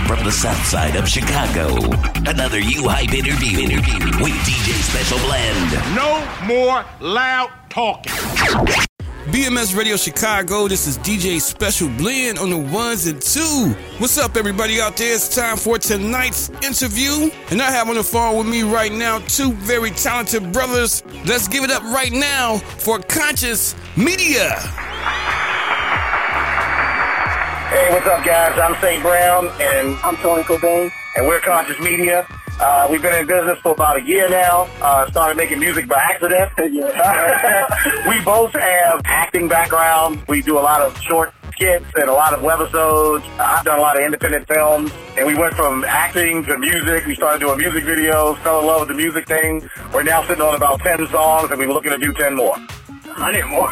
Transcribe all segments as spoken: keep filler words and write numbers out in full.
from the south side of Chicago. Another U-Hype interview, interview with D J Special Blend. No more loud talking. B M S Radio Chicago, this is D J Special Blend on the ones and two. What's up, everybody out there? It's time for tonight's interview. And I have on the phone with me right now two very talented brothers. Let's give it up right now for Conscious Media. Hey, what's up, guys? I'm Saint Brown, and I'm Tony Cobain, and we're Conscious Media. Uh, we've been in business for about a year now. Uh, started making music by accident. We both have acting backgrounds. We do a lot of short skits and a lot of webisodes. I've done a lot of independent films, and we went from acting to music. We started doing music videos, fell in love with the music thing. We're now sitting on about ten songs, and we were looking to do ten more. I need more.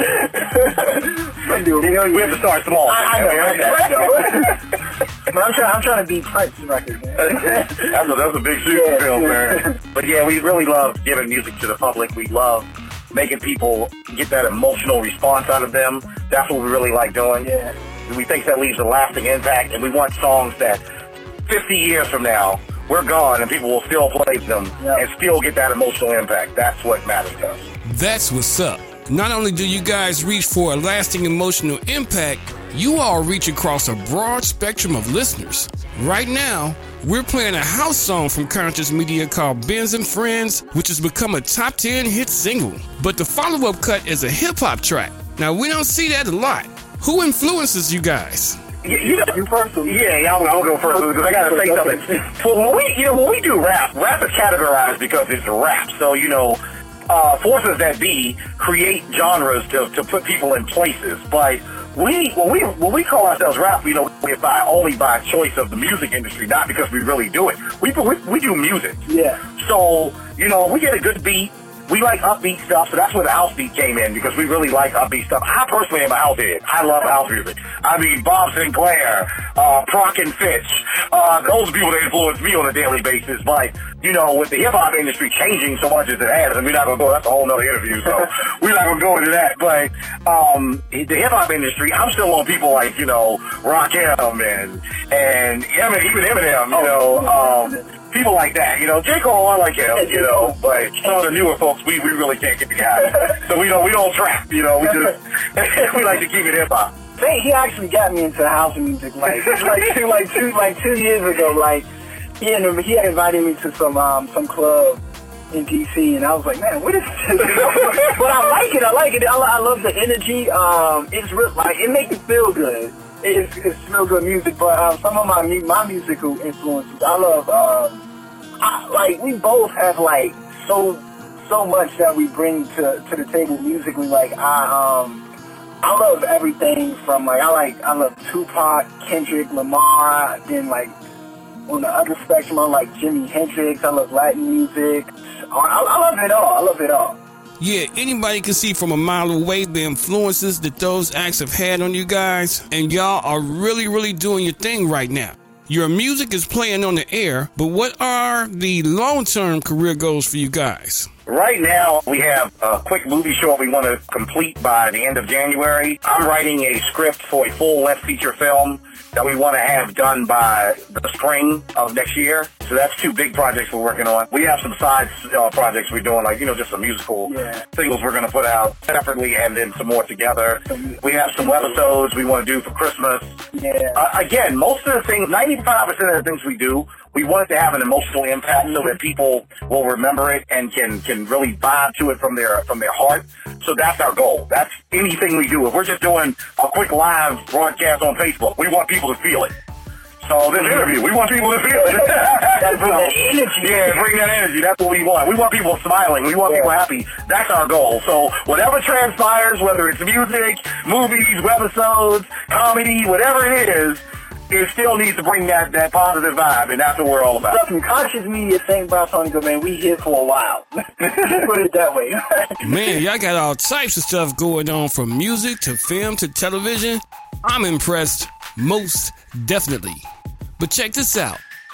You know, we have to start small. I, I know, I know. I know. But I'm trying, I'm trying to beat Prince record, man. that's, a, that's a big super yeah, film, man. But yeah, we really love giving music to the public. We love making people get that emotional response out of them. That's what we really like doing. Yeah. We think that leaves a lasting impact, and we want songs that fifty years from now, we're gone, and people will still play them yep. and still get that emotional impact. That's what matters to us. That's what's up. Not only do you guys reach for a lasting emotional impact, you all reach across a broad spectrum of listeners. Right now, we're playing a house song from Conscious Media called Benz and Friends, which has become a top ten hit single. But the follow-up cut is a hip-hop track. Now, we don't see that a lot. Who influences you guys? You, you know, you first. Yeah, yeah, I'll, I'll go first because I gotta say something. Well, when we, you know, when we do rap, rap is categorized because it's rap. So, you know, uh, forces that be create genres to, to put people in places. But we, when we, when we call ourselves rap, you know, we're by only by choice of the music industry, not because we really do it. We, we, we do music. Yeah. So, you know, we get a good beat. We like upbeat stuff, so that's where the house beat came in, because we really like upbeat stuff. I personally am a house head. I love house music. I mean, Bob Sinclair, uh, Proc and Fitch, uh, those are people that influence me on a daily basis. But, you know, with the hip-hop industry changing so much as it has, and we're not going to go, that's a whole nother interview, so we're not going to go into that. But um, the hip-hop industry, I'm still on people like, you know, Rakim and, and even Eminem, you know, um, people like that, you know. J. Cole, I like him, you know, but some of the newer folks, we, we really can't get the guy. So we don't we don't trap, you know. We just we like to keep it hip hop. He actually got me into house music, like like two like two like two years ago. Like he had, he had invited me to some um some club in D C, and I was like, man, what is this? But I like it. I like it. I, I love the energy. Um, it's real, like it makes me feel good. It's, it's real good music, but um, some of my my musical influences, I love, um, I, like, we both have, like, so so much that we bring to, to the table musically. Like, I um, I love everything from, like, I like, I love Tupac, Kendrick Lamar, then, like, on the other spectrum, I like Jimi Hendrix, I love Latin music. I, I love it all, I love it all. Yeah, anybody can see from a mile away the influences that those acts have had on you guys, and y'all are really, really doing your thing right now. Your music is playing on the air, but what are the long-term career goals for you guys? Right now, we have a quick movie short we want to complete by the end of January. I'm writing a script for a full-length feature film that we want to have done by the spring of next year. So that's two big projects we're working on. We have some side uh, projects we're doing, like, you know, just some musical yeah. singles we're going to put out separately and then some more together. We have some webisodes we want to do for Christmas. Yeah. Uh, again, most of the things, ninety-five percent of the things we do, we want it to have an emotional impact so that people will remember it and can, can really vibe to it from their from their heart. So that's our goal. That's anything we do. If we're just doing a quick live broadcast on Facebook, we want people to feel it. So this interview, we want people to feel it. That's bring that energy. Yeah, bring that energy. That's what we want. We want people smiling. We want yeah. people happy. That's our goal. So whatever transpires, whether it's music, movies, webisodes, comedy, whatever it is, it still needs to bring that, that positive vibe, and that's what we're all about. From Conscious Media, Saint Brown, Tony Cobain, we here for a while. Put it that way. Man, y'all got all types of stuff going on, from music to film to television. I'm impressed, most definitely. But check this out.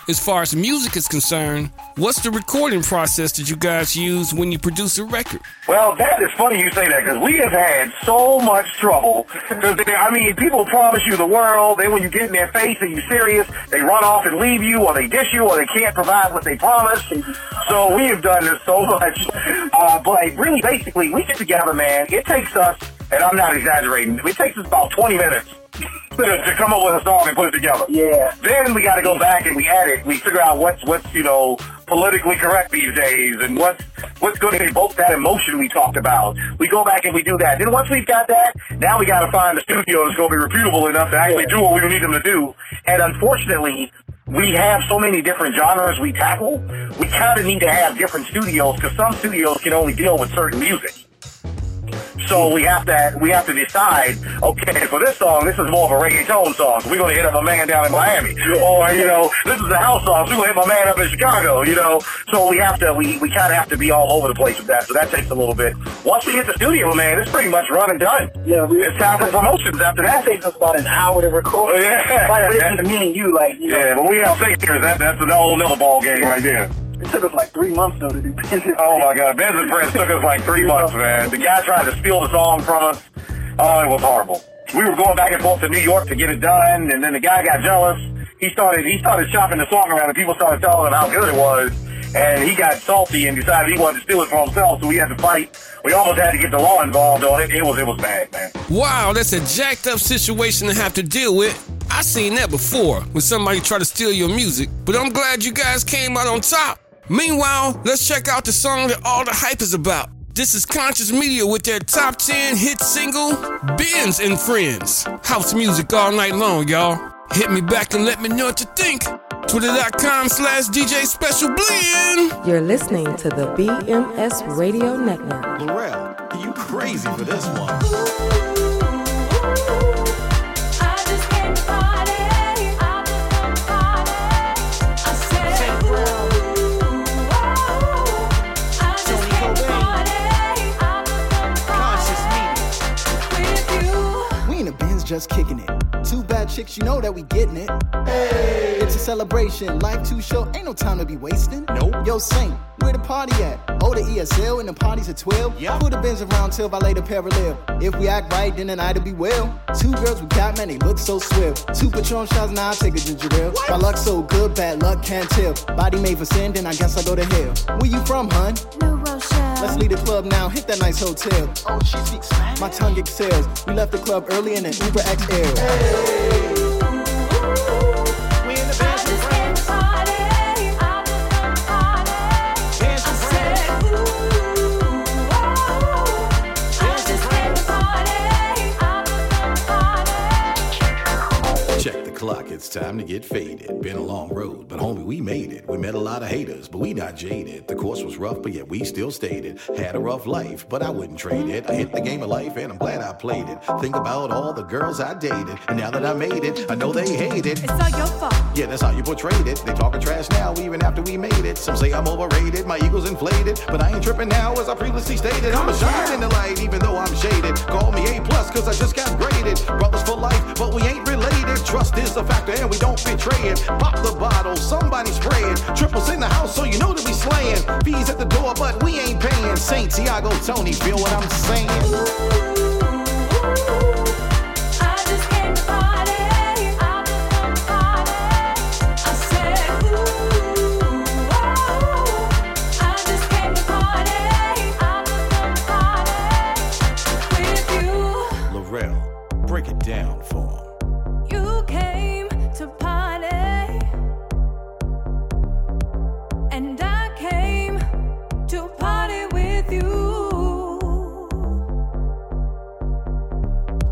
as far as music is concerned, what's the recording process that you guys use when you produce a record? Well, that is funny you say that, because we have had so much trouble. Because I mean, people promise you the world, then when you get in their face and you're serious, they run off and leave you, or they dish you, or they can't provide what they promised. So we have done this so much. Uh, but really, basically, we get together, man. It takes us, and I'm not exaggerating, it takes us about twenty minutes to come up with a song and put it together. Yeah. Then we got to go back and we edit. We figure out what's what's you know politically correct these days, and what's what's going to evoke that emotion we talked about. We go back and we do that. Then once we've got that, now we got to find a studio that's going to be reputable enough to actually do what we need them to do. And unfortunately, we have so many different genres we tackle. We kind of need to have different studios, because some studios can only deal with certain music. So we have to we have to decide, okay, for this song, this is more of a reggaeton song, so we're going to hit up a man down in Miami. Or, you know, this is a house song, so we're going to hit my man up in Chicago, you know. So we have to, we, we kind of have to be all over the place with that, so that takes a little bit. Once we hit the studio, man, it's pretty much run and done. Yeah, we, it's time for promotions after that. That takes us about an hour to record. Oh, yeah. Like, listen to me and you, like, you know. Yeah, but we have singers, that, that's a whole nother ball game right there. It took us like three months, though, to do Benz. Oh, my God. Benz and Friends took us like three months, man. The guy tried to steal the song from us. Oh, it was horrible. We were going back and forth to New York to get it done, and then the guy got jealous. He started he started shopping the song around, and people started telling him how good it was. And he got salty and decided he wanted to steal it for himself, so we had to fight. We almost had to get the law involved on it. It was, it was bad, man. Wow, that's a jacked up situation to have to deal with. I seen that before, when somebody tried to steal your music. But I'm glad you guys came out on top. Meanwhile, let's check out the song that all the hype is about. This is Conscious Media with their top ten hit single, Benz and Friends. House music all night long, y'all. Hit me back and let me know what you think. Twitter.com slash DJ Special Blend. You're listening to the B M S Radio Network. Lorel, you crazy for this one. Just kicking it. Two bad chicks, you know that we getting it. Hey. It's a celebration, life too short, ain't no time to be wasting. Nope. Yo, Saint, where the party at? Oh, the E S L and the party's at twelve. Yep. Put the Benz around till by later parallel. If we act right, then the night'll be well. Two girls we got, man, they look so swift. Two Patron shots, now I take a ginger ale. My luck so good, bad luck can't tell. Body made for sin, then I guess I go to hell. Where you from, hun? New Rochelle. Let's leave the club now, hit that nice hotel. Oh, she speaks Spanish. My tongue excels. We left the club early in an Uber X L. Hey. Clock, it's time to get faded. Been a long road, but homie, we made it. We met a lot of haters, but we not jaded. The course was rough, but yet we still stayed it. Had a rough life, but I wouldn't trade it. I hit the game of life, and I'm glad I played it. Think about all the girls I dated, and now that I made it, I know they hate it. It's all your fault. Yeah, that's how you portrayed it. They talking trash now, even after we made it. Some say I'm overrated, my ego's inflated, but I ain't tripping now, as I previously stated. I'm a shine in the light, even though I'm shaded. Call me A plus, cause I just got graded. Brothers for life, but we ain't related. Trust is a factor, and we don't betray it. Pop the bottle, somebody spray it. Triples in the house, so you know that we slaying. Fees at the door, but we ain't paying. Saint Tiago, Tony, feel what I'm saying? I just came to party. I just came to party. I said, ooh, oh. I just came to party. I just came to party with you. Lorel, break it down for him. You came to party, and I came to party with you.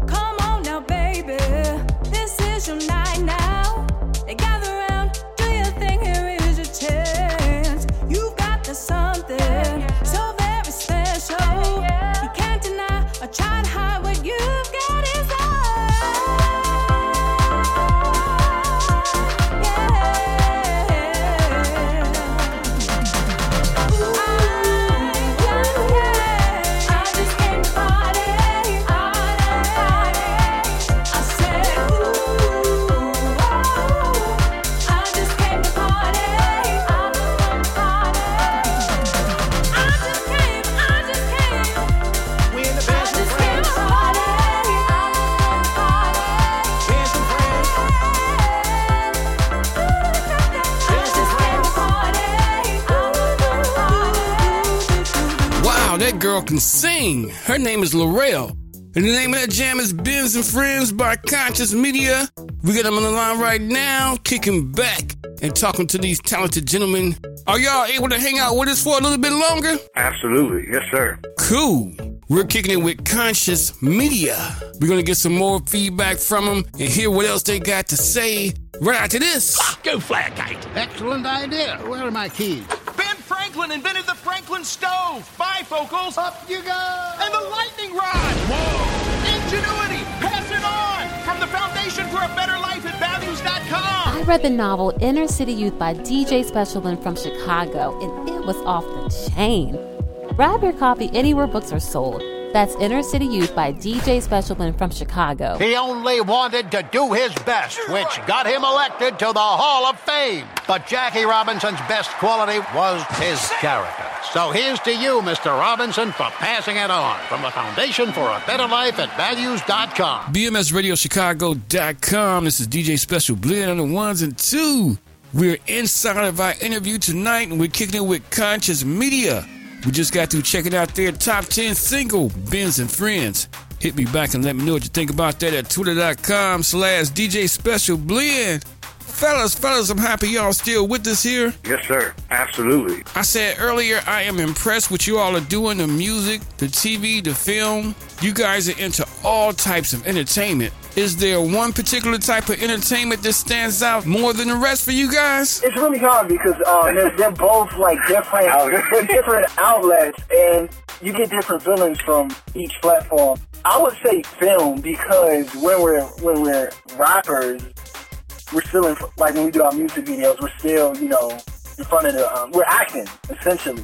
that girl can sing. Her name is Laurel. And the name of that jam is Benz and Friends by Conscious Media. We got them on the line right now, kicking back and talking to these talented gentlemen. Are y'all able to hang out with us for a little bit longer? Absolutely. Yes, sir. Cool. We're kicking it with Conscious Media. We're going to get some more feedback from them and hear what else they got to say right after this. Go flat kite. Excellent idea. Where are my keys? Ben Franklin invented the Franklin stove. Bifocals. Up you go! And the lightning rod. Whoa. Ingenuity. Pass it on. From the Foundation for a Better Life at values dot com. I read the novel Inner City Youth by D J Specialman from Chicago, and it was off the chain. Grab your copy anywhere books are sold. That's Inner City Youth by D J Specialman from Chicago. He only wanted to do his best, which got him elected to the Hall of Fame. But Jackie Robinson's best quality was his character. So here's to you, Mister Robinson, for passing it on. From the Foundation for a Better Life at values dot com. B M S radio chicago dot com. This is D J Special Blend on the ones and two. We're inside of our interview tonight, and we're kicking it with Conscious Media. We just got to check it out their top ten single, Benz and Friends. Hit me back and let me know what you think about that at twitter dot com slash D J Special Blend. Fellas, fellas, I'm happy y'all still with us here. Yes, sir. Absolutely. I said earlier, I am impressed with you all are doing, the music, the T V, the film. You guys are into all types of entertainment. Is there one particular type of entertainment that stands out more than the rest for you guys? It's really hard because uh, they're, they're both like different, they're different outlets, and you get different feelings from each platform. I would say film because when we're when we're rappers, we're still in, like when we do our music videos, we're still, you know, in front of the, um, we're acting, essentially.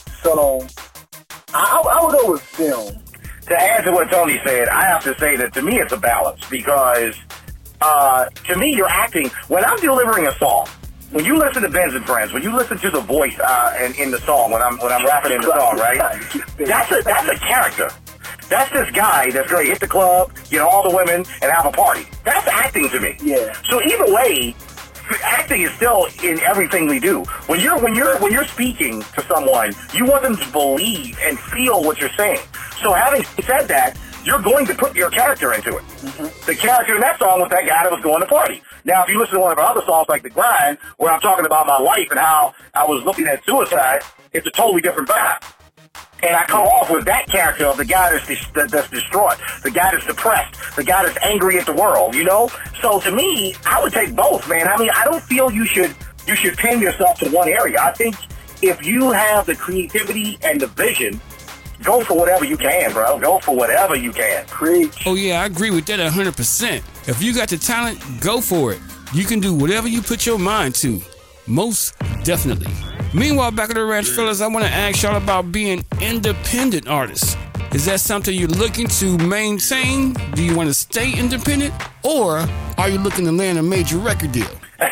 So, I, I would go with film. To add to what Tony said, I have to say that to me it's a balance because, uh, to me you're acting, when I'm delivering a song, when you listen to Benz and Friends, when you listen to the voice uh, in, in the song, when I'm when I'm rapping in the song, right, that's a, that's a character. That's this guy that's going to hit the club, get all the women, and have a party. That's acting to me. Yeah. So either way, acting is still in everything we do. When you're when you're when you're speaking to someone, you want them to believe and feel what you're saying. So having said that, you're going to put your character into it. Mm-hmm. The character in that song was that guy that was going to party. Now, if you listen to one of our other songs like The Grind, where I'm talking about my life and how I was looking at suicide, it's a totally different vibe. And I come off with that character of the guy that's, dis- that's distraught, the guy that's depressed, the guy that's angry at the world, you know? So to me, I would take both, man. I mean, I don't feel you should you should pin yourself to one area. I think if you have the creativity and the vision, go for whatever you can, bro. Go for whatever you can. Preach. Oh, yeah, I agree with that one hundred percent. If you got the talent, go for it. You can do whatever you put your mind to. Most definitely. Meanwhile, back at the ranch, fellas, I want to ask y'all about being independent artists. Is that something you're looking to maintain? Do you want to stay independent? Or are you looking to land a major record deal?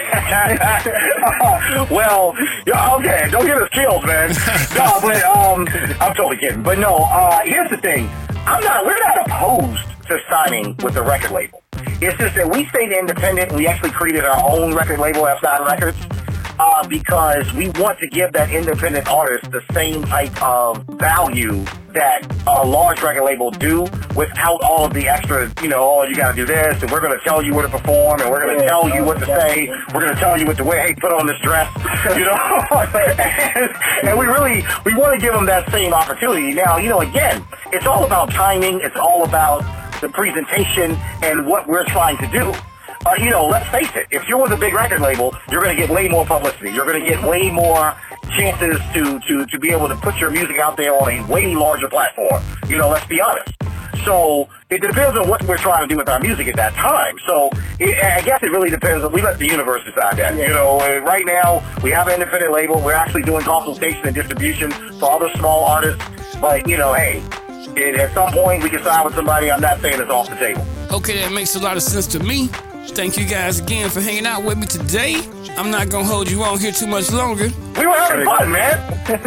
Well, okay, don't get us killed, man. No, but um, I'm totally kidding. But no, uh, here's the thing. I'm not. We're not opposed to signing with the record label. It's just that we stayed independent. We actually created our own record label, F nine Records. Uh, because we want to give that independent artist the same type of value that a large record label do without all of the extra, you know, oh, you got to do this, and we're going to tell you where to perform, and we're going to tell you what to say, we're going to tell you what to wear, hey, put on this dress, you know? and, and we really, we want to give them that same opportunity. Now, you know, again, it's all about timing, it's all about the presentation and what we're trying to do. Uh, you know, let's face it, if you're with a big record label, you're going to get way more publicity. You're going to get way more chances to, to, to be able to put your music out there on a way larger platform. You know, let's be honest. So it depends on what we're trying to do with our music at that time. So it, I guess it really depends. We let the universe decide that. You know, right now we have an independent label. We're actually doing consultation and distribution for other small artists. But, you know, hey, it, at some point we can sign with somebody. I'm not saying it's off the table. Okay, that makes a lot of sense to me. Thank you guys again for hanging out with me today. I'm not going to hold you on here too much longer. We were having fun, man.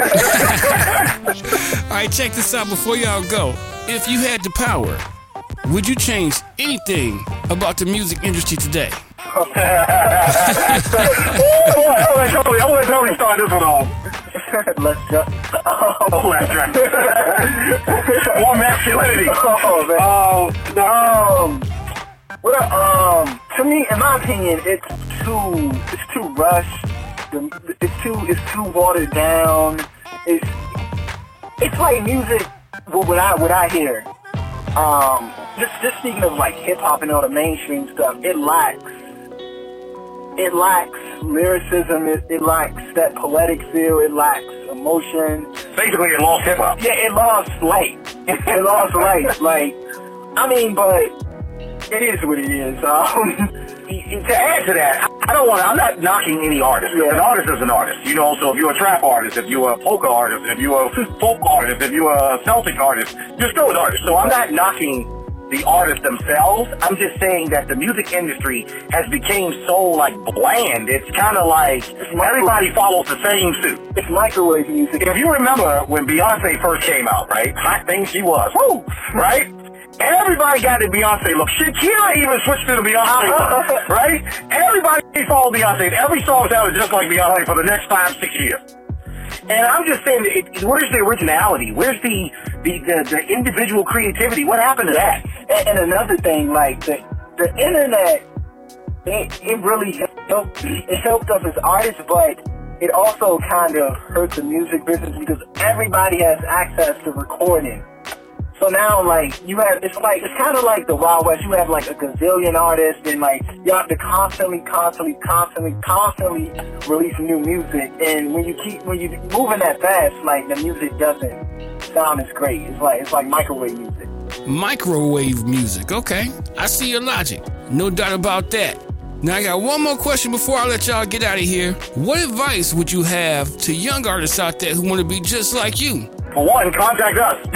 All right, check this out before y'all go. If you had the power, would you change anything about the music industry today? I'm going to totally start this one off. Let's just. Oh, that's right. More masculinity. Oh, man. Oh, no. Um, what a, um, to me, in my opinion, it's too, it's too rushed. The- It's too, it's too watered down. It's, it's like music. What would I, what I hear? Um, just, just speaking of like hip hop and all the mainstream stuff, it lacks. It lacks lyricism. It, it lacks that poetic feel. It lacks emotion. Basically, it lost hip hop. Yeah, it lost light. It lost light. Like, I mean, but it is what it is. Um, to add to that, I don't want to, I'm not knocking any artist. Yeah. An artist is an artist. You know, so if you're a trap artist, if you're a polka artist, if you're a folk artist, if you're a Celtic artist, you're still an artist. So I'm not knocking the artists themselves. I'm just saying that the music industry has become so, like, bland. It's kind of like everybody follows the same suit. It's microwave music. If you remember when Beyonce first came out, right? Hot thing she was. Woo! Right? Everybody got the Beyonce look. Shakira even switched to the Beyonce look, right? Everybody followed Beyonce. Every song sounded just like Beyonce for the next five, six years. And I'm just saying, it, where's the originality? Where's the, the, the, the individual creativity? What happened to that? And, and another thing, like, the, the internet, it, it really helped, it helped us as artists, but it also kind of hurt the music business because everybody has access to recording. So now, like, you have, it's like, it's kind of like the Wild West. You have, like, a gazillion artists, and, like, you have to constantly, constantly, constantly, constantly release new music. And when you keep, when you're moving that fast, like, the music doesn't sound as great. It's like, it's like microwave music. Microwave music, okay. I see your logic. No doubt about that. Now, I got one more question before I let y'all get out of here. What advice would you have to young artists out there who want to be just like you? For one, contact us.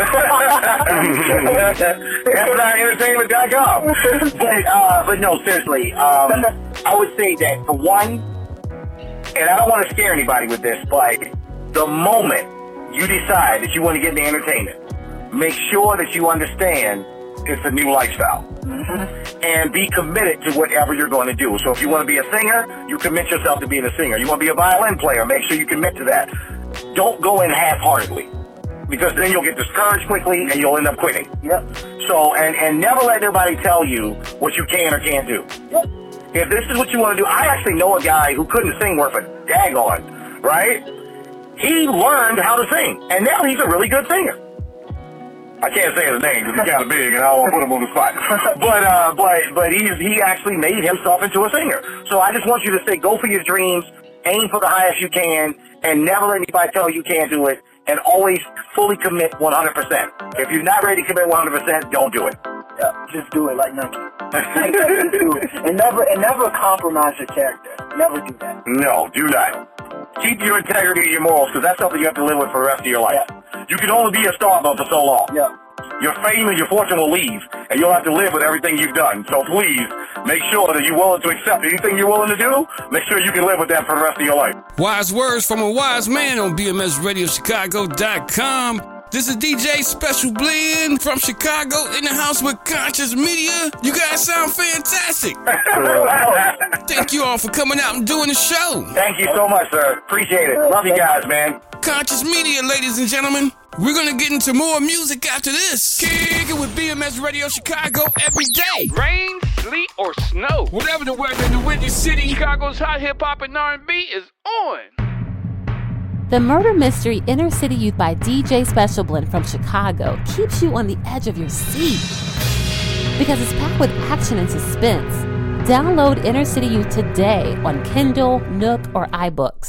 F nine entertainment dot com. But, uh, but no, seriously, um, I would say that for one, and I don't want to scare anybody with this, but the moment you decide that you want to get into entertainment, make sure that you understand it's a new lifestyle. Mm-hmm. And be committed to whatever you're going to do. So if you want to be a singer, you commit yourself to being a singer. You want to be a violin player, make sure you commit to that. Don't go in half-heartedly, because then you'll get discouraged quickly and you'll end up quitting. Yep. So, and, and never let anybody tell you what you can or can't do. Yep. If this is what you want to do, I actually know a guy who couldn't sing worth a daggone, right? He learned how to sing, and now he's a really good singer. I can't say his name because he's kind of big, and I don't want to put him on the spot. But uh, but but he's he actually made himself into a singer. So I just want you to say, go for your dreams, aim for the highest you can, and never let anybody tell you you can't do it. And always fully commit one hundred percent. If you're not ready to commit one hundred percent, don't do it. Yeah, just do it like Nike. Just do it, and never and never compromise your character. Never do that. No, do not. Keep your integrity and your morals, because that's something you have to live with for the rest of your life. Yeah. You can only be a star for so long. Yeah. Your fame and your fortune will leave, and you'll have to live with everything you've done. So please, make sure that you're willing to accept anything you're willing to do. Make sure you can live with that for the rest of your life. Wise words from a wise man on B M S radio chicago dot com. This is D J Special Blend from Chicago in the house with Conscious Media. You guys sound fantastic. Thank you all for coming out and doing the show. Thank you so much, sir. Appreciate it. Love you guys, man. Conscious Media, ladies and gentlemen. We're going to get into more music after this. Kick it with B M S Radio Chicago every day. Rain, sleet, or snow. Whatever the weather in the Windy City, Chicago's hot hip-hop and R and B is on. The murder mystery Inner City Youth by D J Special Blend from Chicago keeps you on the edge of your seat because it's packed with action and suspense. Download Inner City Youth today on Kindle, Nook, or iBooks.